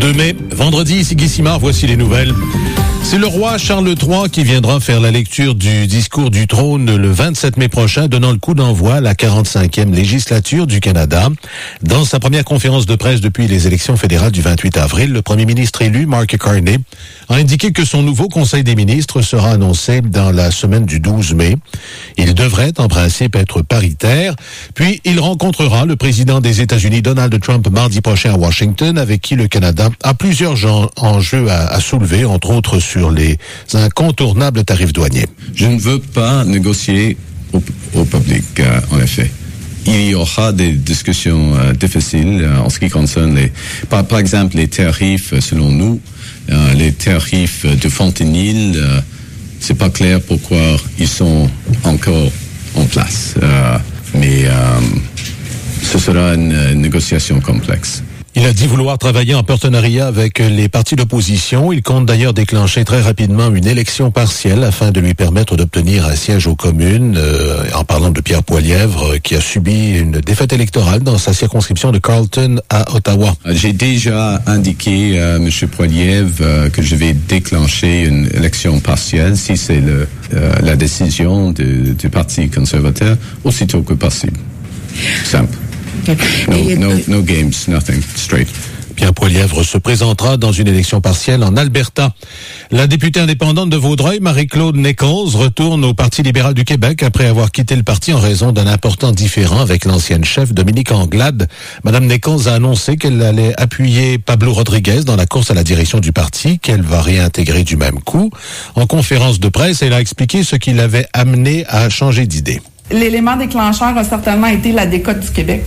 2 mai, vendredi, ici Guy Simard, voici les nouvelles. C'est le roi Charles III qui viendra faire la lecture du discours du trône le 27 mai prochain, donnant le coup d'envoi à la 45e législature du Canada. Dans sa première conférence de presse depuis les élections fédérales du 28 avril, le premier ministre élu, Mark Carney, a indiqué que son nouveau conseil des ministres sera annoncé dans la semaine du 12 mai. Il devrait, en principe, être paritaire. Puis, il rencontrera le président des États-Unis, Donald Trump, mardi prochain à Washington, avec qui le Canada a plusieurs enjeux à soulever, entre autres sur les incontournables tarifs douaniers. Je ne veux pas négocier au public, en effet. Il y aura des discussions difficiles en ce qui concerne par exemple les tarifs, selon nous, les tarifs de fentanyl. C'est pas clair pourquoi ils sont encore en place, mais ce sera une négociation complexe. Il a dit vouloir travailler en partenariat avec les partis d'opposition. Il compte d'ailleurs déclencher très rapidement une élection partielle afin de lui permettre d'obtenir un siège aux communes, en parlant de Pierre Poilievre, qui a subi une défaite électorale dans sa circonscription de Carleton à Ottawa. J'ai déjà indiqué à M. Poilievre que je vais déclencher une élection partielle si c'est la décision du Parti conservateur, aussitôt que possible. Simple. No games, nothing, straight. Pierre Poilievre se présentera dans une élection partielle en Alberta. La députée indépendante de Vaudreuil, Marie-Claude Nichols, retourne au Parti libéral du Québec après avoir quitté le parti en raison d'un important différend avec l'ancienne chef Dominique Anglade. Madame Nichols a annoncé qu'elle allait appuyer Pablo Rodriguez dans la course à la direction du parti, qu'elle va réintégrer du même coup. En conférence de presse, elle a expliqué ce qui l'avait amené à changer d'idée. L'élément déclencheur a certainement été la décote du Québec.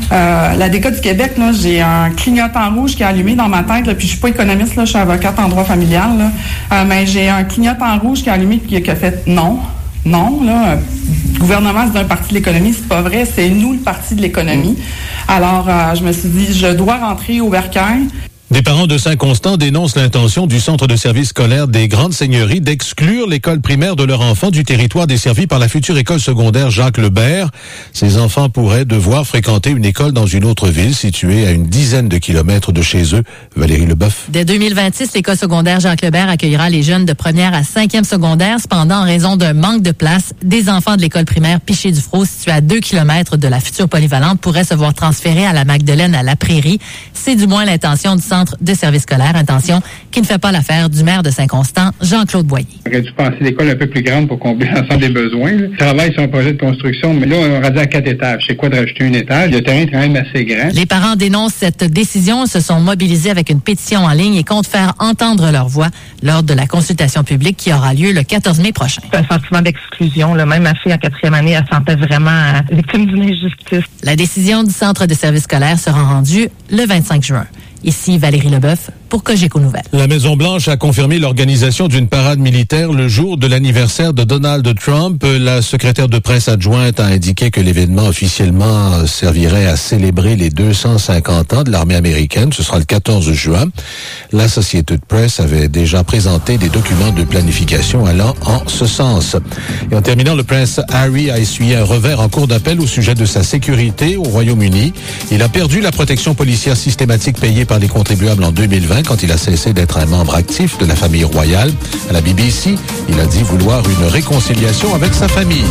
La décote du Québec, là, j'ai un clignotant rouge qui est allumé dans ma tête, là, puis je suis pas économiste, là, je suis avocate en droit familial, là, mais j'ai un clignotant rouge qui est allumé puis qui a fait non, là, le gouvernement c'est un parti de l'économie, c'est pas vrai, c'est nous le parti de l'économie. Alors, je me suis dit, je dois rentrer au bercail. Des parents de Saint-Constant dénoncent l'intention du Centre de services scolaires des Grandes Seigneuries d'exclure l'école primaire de leur enfant du territoire desservi par la future école secondaire Jacques Lebert. Ces enfants pourraient devoir fréquenter une école dans une autre ville située à une dizaine de kilomètres de chez eux. Valérie Leboeuf. Dès 2026, l'école secondaire Jacques Lebert accueillera les jeunes de première à 5e secondaire. Cependant, en raison d'un manque de place, des enfants de l'école primaire Piché-Dufrot, située à 2 kilomètres de la future polyvalente, pourraient se voir transférés à la Magdeleine à La Prairie. C'est du moins l'intention du Centre de services scolaires, intention qui ne fait pas l'affaire du maire de Saint-Constant, Jean-Claude Boyer. On aurait dû penser l'école un peu plus grande pour combler l'ensemble des besoins. On travaille sur un projet de construction, mais là, on aurait dit à 4 étages. C'est quoi de rajouter un étage? Le terrain est quand même assez grand. Les parents dénoncent cette décision, se sont mobilisés avec une pétition en ligne et comptent faire entendre leur voix lors de la consultation publique qui aura lieu le 14 mai prochain. C'est un sentiment d'exclusion. Là. Même ma fille en 4e année, elle se sentait vraiment victime d'une injustice. La décision du Centre de services scolaires sera rendue le 25 juin. Ici Valérie Leboeuf pour Cogeco Nouvelles. La Maison-Blanche a confirmé l'organisation d'une parade militaire le jour de l'anniversaire de Donald Trump. La secrétaire de presse adjointe a indiqué que l'événement officiellement servirait à célébrer les 250 ans de l'armée américaine. Ce sera le 14 juin. L'Associated Press avait déjà présenté des documents de planification allant en ce sens. Et en terminant, le prince Harry a essuyé un revers en cour d'appel au sujet de sa sécurité au Royaume-Uni. Il a perdu la protection policière systématique payée par les contribuables en 2020 quand il a cessé d'être un membre actif de la famille royale. À la BBC, il a dit vouloir une réconciliation avec sa famille.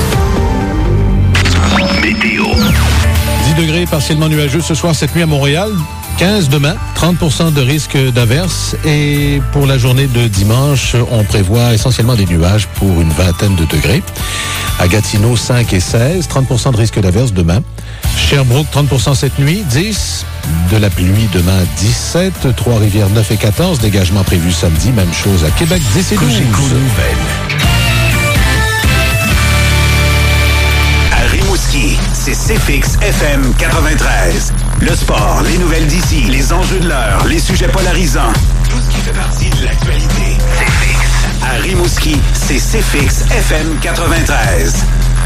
Météo. 10 degrés partiellement nuageux ce soir, cette nuit à Montréal. 15 demain, 30% de risque d'averse. Et pour la journée de dimanche, on prévoit essentiellement des nuages pour une vingtaine de degrés. À Gatineau, 5 et 16, 30% de risque d'averse demain. Sherbrooke, 30% cette nuit, 10. De la pluie demain, 17. Trois-Rivières, 9 et 14. Dégagement prévu samedi. Même chose à Québec, 10 et 12. À Rimouski, c'est CFX FM 93. Le sport, les nouvelles d'ici, les enjeux de l'heure, les sujets polarisants. Tout ce qui fait partie de l'actualité. CFX. À Rimouski, c'est CFX FM 93.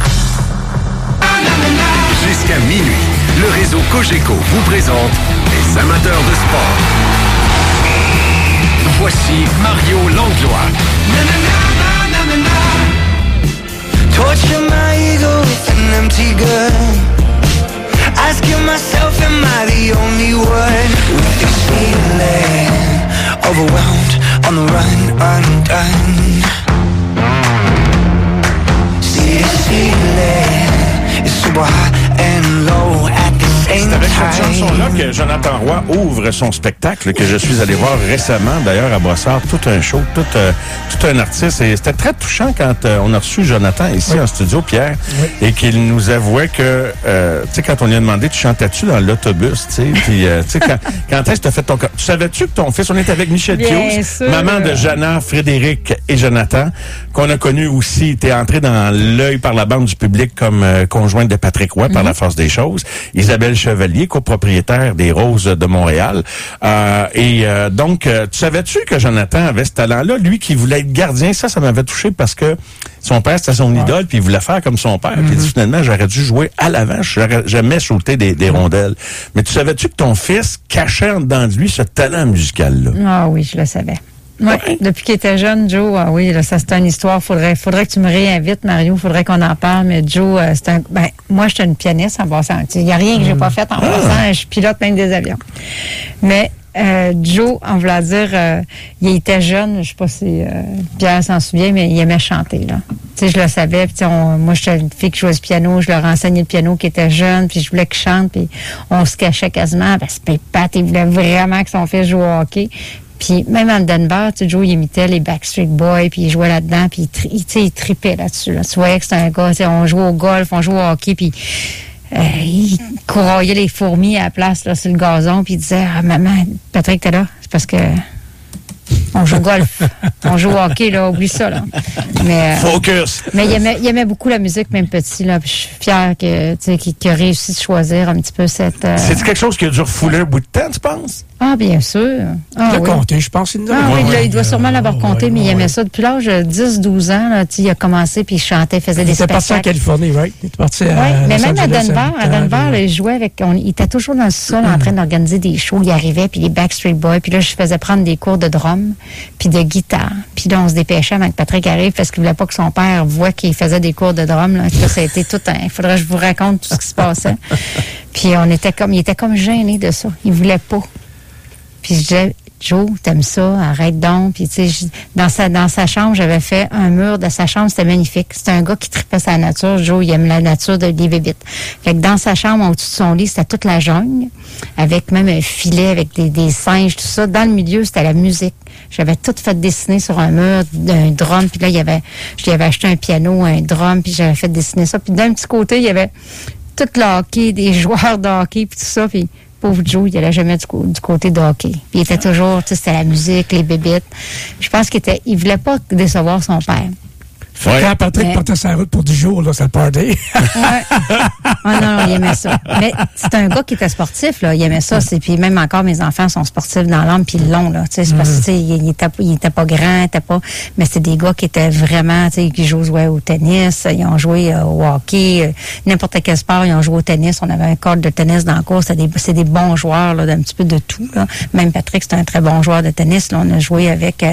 Jusqu'à minuit, le réseau Cogeco vous présente les amateurs de sport. Voici Mario Langlois. Torture my ego with an empty gun. Asking myself, am I the only one with these feelings? people high and low at the same C'est avec cette time. chanson-là que Jonathan Roy ouvre son spectacle que je suis allé voir récemment, d'ailleurs, à Brossard. Tout un show, tout un artiste. Et c'était très touchant quand on a reçu Jonathan ici en studio, Pierre, et qu'il nous avouait que, tu sais, quand on lui a demandé, tu chantais-tu dans l'autobus, tu sais, puis, tu sais, quand est-ce que tu as fait ton... Tu savais-tu que ton fils, on était avec Michel Pius, maman de Jana, Frédéric et Jonathan, qu'on a connu aussi, t'es entré dans l'œil par la bande du public comme conjointe de Patrick Roy par la force des choses. Isabelle Chevalier, copropriétaire des Roses de Montréal. Donc, tu savais-tu que Jonathan avait ce talent-là? Lui qui voulait être gardien, ça m'avait touché parce que son père, c'était son idole, puis il voulait faire comme son père. Puis finalement, j'aurais dû jouer à l'avant. J'aimais sauter des rondelles. Mais tu savais-tu que ton fils cachait en dedans de lui ce talent musical-là? Ah oui, je le savais. Ouais. Depuis qu'il était jeune, Joe, oui, là, ça c'est une histoire. Faudrait que tu me réinvites, Mario. Faudrait qu'on en parle. Mais Joe, moi, j'étais une pianiste en passant. Il n'y a rien que j'ai pas fait en passant. Je pilote même des avions. Mais Joe, on voulait dire, il était jeune. Je sais pas si Pierre s'en souvient, mais il aimait chanter, là. Tu sais, je le savais. Puis moi, j'étais une fille qui jouait du piano. Je leur enseignais le piano qui était jeune. Puis je voulais qu'il chante. Puis on se cachait quasiment. Parce que Pat, il voulait vraiment que son fils joue au hockey. Puis même en Denver, tu sais, Joe, il imitait les Backstreet Boys, puis il jouait là-dedans, puis il tripait là-dessus. Là. Tu voyais que c'était un gars, tu sais, on jouait au golf, on jouait au hockey, puis il couraillait les fourmis à la place là, sur le gazon, puis il disait « Ah, maman, Patrick, t'es là? C'est parce que on joue au golf, on joue au hockey, là, oublie ça, là. » Mais, Focus! Mais il aimait beaucoup la musique, même petit, là, puis je suis fière qu'il a réussi de choisir un petit peu cette... C'est quelque chose qui a dû refouler un bout de temps, tu penses? Ah, bien sûr. Il a compté, je pense. Il doit sûrement l'avoir compté, mais il aimait ça. Depuis l'âge de 10-12 ans, là, il a commencé, puis il chantait, faisait des spectacles. Il était parti en Californie, right? Il était parti mais même à Denver, il jouait avec... il était toujours dans le sol en train d'organiser des shows. Il arrivait, puis les Backstreet Boys, puis là, je faisais prendre des cours de drum, puis de guitare. Puis là, on se dépêchait avant que Patrick arrive, parce qu'il voulait pas que son père voit qu'il faisait des cours de drum. Là. Ça a été tout un... Il faudrait que je vous raconte tout ce qui se passait. Puis il était comme gêné de ça. Il voulait pas. Puis je disais, Joe, t'aimes ça, arrête donc. Puis tu sais, dans sa chambre, j'avais fait un mur de sa chambre, c'était magnifique. C'était un gars qui tripait sa nature. Joe, il aime la nature des bébites. Fait que dans sa chambre, au-dessus de son lit, c'était toute la jungle, avec même un filet, avec des singes, tout ça. Dans le milieu, c'était la musique. J'avais tout fait dessiner sur un mur, d'un drum. Puis là, je lui avais acheté un piano, un drum, puis j'avais fait dessiner ça. Puis d'un petit côté, il y avait tout le hockey, des joueurs de hockey, puis tout ça. Puis pauvre Joe, il n'allait jamais du côté de hockey. Puis il était toujours, tu sais, c'était la musique, les bébites. Je pense il voulait pas décevoir son père. Quand Patrick partait sa route pour 10 jours, là, ça le party. Ouais. Ah non, il aimait ça. Mais c'est un gars qui était sportif, là. Il aimait ça. Puis même encore, mes enfants sont sportifs dans l'âme, puis ils l'ont, là. Tu sais, c'est parce que, tu sais, il était pas grand, mais c'était des gars qui étaient vraiment, tu sais, qui jouaient au tennis, ils ont joué au hockey, n'importe quel sport, ils ont joué au tennis. On avait un court de tennis dans le cours. C'est des bons joueurs, là, d'un petit peu de tout, là. Même Patrick, c'est un très bon joueur de tennis, là. On a joué avec,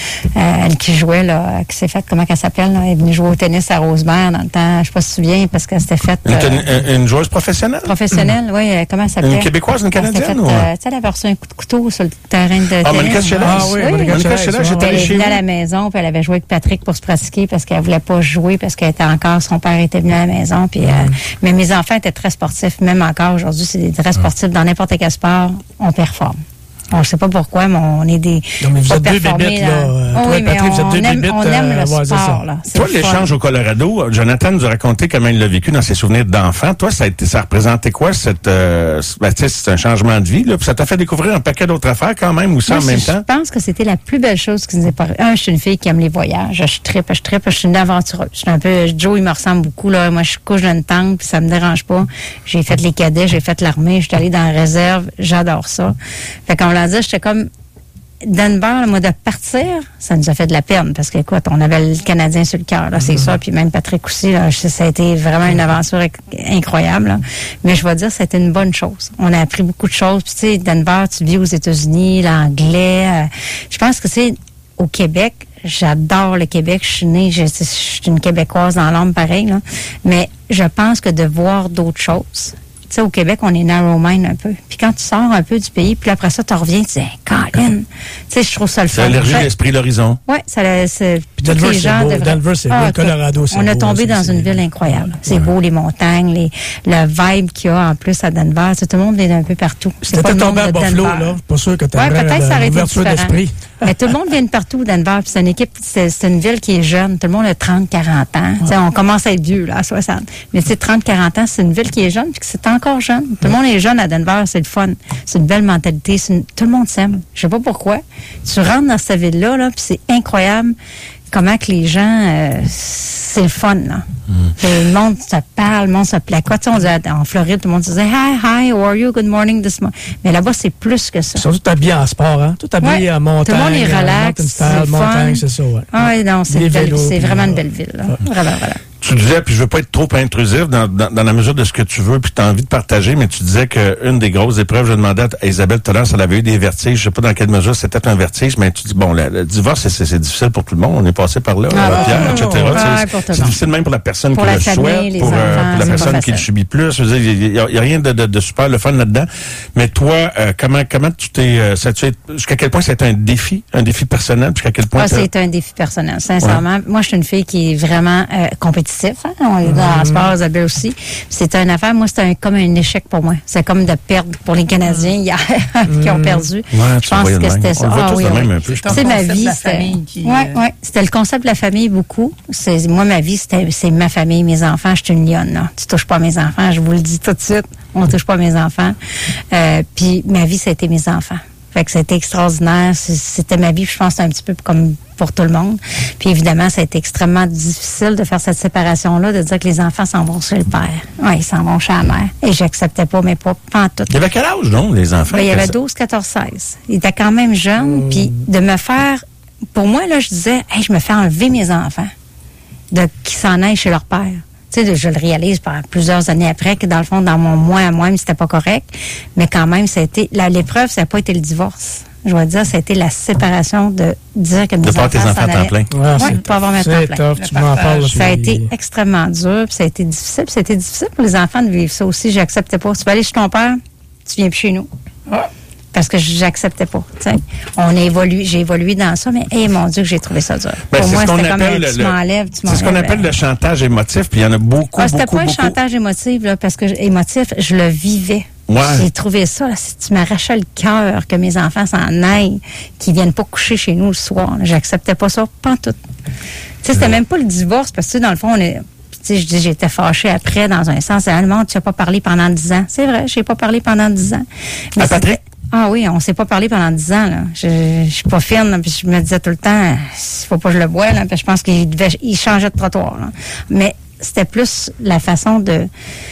elle qui jouait, là, qui s'est faite, comment qu'elle s'appelle, là? Elle est venue jouer au tennis à Rosemère dans le temps. Je sais pas si tu te souviens, parce qu'elle s'était faite... Une joueuse professionnelle? Professionnelle, oui. Comment elle s'appelait? Une Québécoise, une Canadienne? Tu sais, elle avait reçu un coup de couteau sur le terrain de tennis. Monica Scheller? Ah oui, Monica Scheller, j'étais allé chez vous. Elle est venue à la maison, puis elle avait joué avec Patrick pour se pratiquer, parce qu'elle voulait pas jouer, parce qu'elle était encore... Son père était venu à la maison, puis... mais mes enfants étaient très sportifs, même encore aujourd'hui, c'est des très sportifs. Dans n'importe quel sport, on performe. On sait pas pourquoi, mais on est des... Non, mais vous êtes deux bébites, là. Oui, mais on aime le sport, là. Toi, l'échange au Colorado, Jonathan nous a raconté comment il l'a vécu dans ses souvenirs d'enfant. Toi, ça représentait quoi, c'est un changement de vie, là? Puis ça t'a fait découvrir un paquet d'autres affaires, quand même, ou ça en même temps? Je pense que c'était la plus belle chose qui nous est parue. Je suis une fille qui aime les voyages. Je trippe, je suis une aventureuse. Je suis un peu... Joe, il me ressemble beaucoup, là. Moi, je couche dans une tente, puis ça me dérange pas. J'ai fait les cadets, j'ai fait l'armée, je suis allée dans la réserve. J'adore ça. Fait qu'on l'a dit, j'étais comme... Denver, moi, de partir, ça nous a fait de la peine, parce que, écoute, on avait le Canadien sur le cœur, là, c'est ça, puis même Patrick aussi, là, ça a été vraiment une aventure incroyable, là. Mais je vais dire, c'était une bonne chose. On a appris beaucoup de choses, puis tu sais, Denver, tu vis aux États-Unis, l'anglais, je pense que c'est au Québec, j'adore le Québec, je suis née, je suis une Québécoise dans l'âme, pareil, là, mais je pense que de voir d'autres choses... Tu sais, au Québec, on est narrow mind un peu. Puis quand tu sors un peu du pays, puis après ça, tu reviens, tu dis, Colin, tu sais, je trouve ça le fun. C'est allergie à l'esprit l'horizon. Oui, c'est... Puis Denver, c'est beau. Denver, c'est beau. Colorado, c'est beau. On a tombé dans une ville incroyable. C'est beau, les montagnes, le vibe qu'il y a en plus à Denver. Tout le monde vient d'un peu partout. C'était tombé à Buffalo, là. Pas sûr que tu aimerais l'ouverture d'esprit. Mais tout le monde vient de partout, Denver. Puis c'est une équipe, c'est une ville qui est jeune. Tout le monde a 30, 40 ans. Ouais. On commence à être vieux, là, à 60. Mais tu sais, 30, 40 ans, c'est une ville qui est jeune, puis que c'est encore jeune. Tout le monde est jeune à Denver, c'est le fun. C'est une belle mentalité. Tout le monde s'aime. Je sais pas pourquoi. Tu rentres dans cette ville-là, là, puis c'est incroyable comment que les gens, c'est le fun, là. Le monde se parle, le monde se placote. On disait, en Floride, tout le monde disait, hi, how are you, good morning this morning. Mais là-bas, c'est plus que ça. Ils sont tous habillés en sport, hein? Tout habillés en montagne. Tout le monde est relax, c'est montagne, c'est ça, ouais. Ah oui, non, c'est vraiment une belle ville, là. Vraiment. Tu disais, puis je veux pas être trop intrusif dans la mesure de ce que tu veux, puis tu as envie de partager, mais tu disais qu'une des grosses épreuves, je demandais à Isabelle tout à l'heure si elle avait eu des vertiges, je sais pas dans quelle mesure c'était un vertige, mais tu dis, bon, le divorce, c'est difficile pour tout le monde, on est passé par là, Pierre, etc. C'est difficile même pour la personne qui le souhaite, pour la personne qui le subit plus. Je veux dire, il y a rien de super le fun là-dedans. Mais toi, comment tu t'es, jusqu'à quel point c'est un défi personnel, jusqu'à quel point c'est un défi personnel, sincèrement. Ouais. Moi, je suis une fille qui est vraiment compétitive. Hein? On est dans le sport, Isabelle aussi. C'était une affaire, moi, c'était comme un échec pour moi. C'est comme de perdre pour les Canadiens hier qui ont perdu. Ouais, je pense que c'était ça. C'est ma vie. C'était le concept de la famille beaucoup. Moi, ma vie, c'est ma famille, mes enfants. Je suis une lionne, là. Tu touches pas à mes enfants, je vous le dis tout de suite. On touche pas à mes enfants. Puis ma vie, ça a été mes enfants. Fait que c'était extraordinaire. C'était ma vie, je pense, un petit peu comme pour tout le monde. Puis évidemment, ça a été extrêmement difficile de faire cette séparation-là, de dire que les enfants s'en vont chez le père. Oui, ils s'en vont chez la mère. Et j'acceptais pas, mais pas en tout. Il y avait quel âge, non, les enfants? Ben, il y avait 12, 14, 16. Ils étaient quand même jeunes. Puis de me faire... Pour moi, là, je disais, hey, je me fais enlever mes enfants qu'ils s'en aillent chez leur père. Tu sais, je le réalise par plusieurs années après que dans le fond, dans mon moi à moi, c'était pas correct. Mais quand même, ça a été, l'épreuve, ça n'a pas été le divorce. Je dois dire, ça a été la séparation de dire que mes enfants s'en allaient. Oui, pas avoir mes enfants plein. Tu m'en parles. Ça a été extrêmement dur, puis ça a été difficile. Puis ça a été difficile pour les enfants de vivre ça aussi. J'acceptais pas. Tu vas aller chez ton père, tu viens plus chez nous. Parce que j'acceptais pas. T'sais. J'ai évolué dans ça, mais mon Dieu, que j'ai trouvé ça dur. Ben, pour moi, c'était comme tu m'enlèves. C'est ce qu'on appelle le chantage émotif, puis il y en a beaucoup. C'était pas un chantage émotif, là, parce que je le vivais. Ouais. J'ai trouvé ça, là, tu m'arrachais le cœur que mes enfants s'en aillent, qu'ils viennent pas coucher chez nous le soir. Là. J'acceptais pas ça, pas tout. C'était même pas le divorce, parce que dans le fond, j'étais fâchée après, dans un sens. C'est allemand, tu n'as pas parlé pendant 10 ans. C'est vrai, j'ai pas parlé pendant 10 ans. Mais Patrick? Ah oui, on s'est pas parlé pendant 10 ans, là. Je suis pas fine, là, puis je me disais tout le temps, il faut pas que je le bois, là, puis je pense qu'il changeait de trottoir, là. Mais c'était plus la façon de...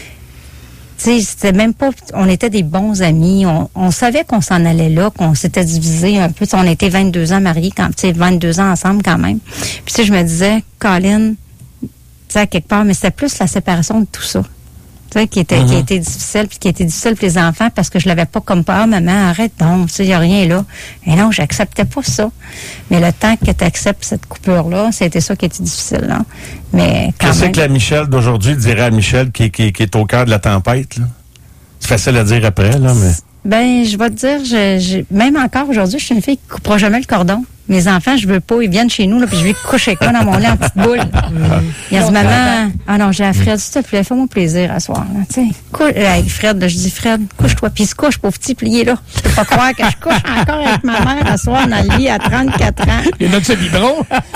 Tu sais, c'était même pas... On était des bons amis. On savait qu'on s'en allait là, qu'on s'était divisé un peu. T'sais, on était 22 ans mariés, 22 ans ensemble quand même. Puis tu sais, je me disais, Colin, tu sais, à quelque part, mais c'était plus la séparation de tout ça. Tu sais, qui était difficile, puis qui était difficile pour les enfants, parce que je l'avais pas comme pas, maman, arrête donc, tu sais, il n'y a rien là. Et non, j'acceptais pas ça. Mais le temps que tu acceptes cette coupure-là, c'était ça qui était difficile, là. Mais quand Qu'est-ce que la Michelle d'aujourd'hui dirait à Michelle qui est au cœur de la tempête, là? C'est facile à dire après, là, mais... Ben, je vais te dire, même encore aujourd'hui, je suis une fille qui coupera jamais le cordon. Mes enfants, je veux pas, ils viennent chez nous, là, puis je vais coucher avec moi dans mon lit en petite boule. Ils disent, maman, non, j'ai à Fred, s'il te plaît, fais-moi plaisir à soir, là, tu sais. Avec Fred, là, je dis, Fred, couche-toi, puis il se couche, pauvre petit, puis il est là. Tu peux pas croire que je couche encore avec ma mère à soir dans le lit à 34 ans. Il y a notre biberon.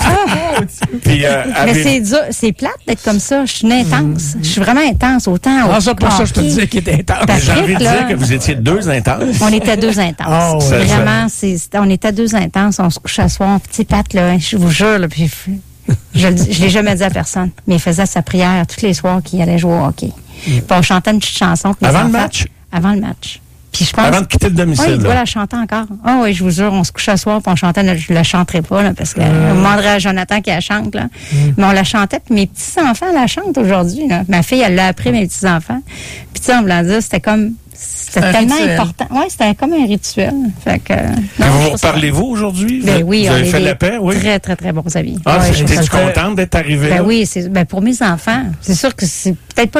Mais c'est dur, c'est plate d'être comme ça. Je suis intense. Je suis vraiment intense, autant. Ah, ça, pour ça, je te disais qu'il était intense. J'ai envie de dire que vous étiez 2 intenses. On était 2 intenses. Vraiment, on était 2 intenses, on se couchait à soir. Petit Pat, là, je vous jure, là, puis je l'ai jamais dit à personne, mais il faisait sa prière tous les soirs qu'il allait jouer au hockey. Puis on chantait une petite chanson. Avant le match? Avant le match. Puis je pense, avant de quitter le domicile. Oui, il doit la chanter encore. Ah oui, je vous jure, on se couchait à soir, puis on chantait, je la chanterai pas, là, parce que on demanderait à Jonathan qu'il la chante, là. Mais on la chantait, puis mes petits-enfants la chantent aujourd'hui, là. Ma fille, elle l'a appris, mes petits-enfants. Puis tu sais, on me l'a dit, c'était tellement important. Oui, c'était comme un rituel. Fait que, vous parlez-vous aujourd'hui? Ben oui, vous avez fait la paix, oui? Très, très, très bons amis. Ah, j'étais contente d'être arrivée. Ben oui, pour mes enfants, c'est sûr que c'est peut-être pas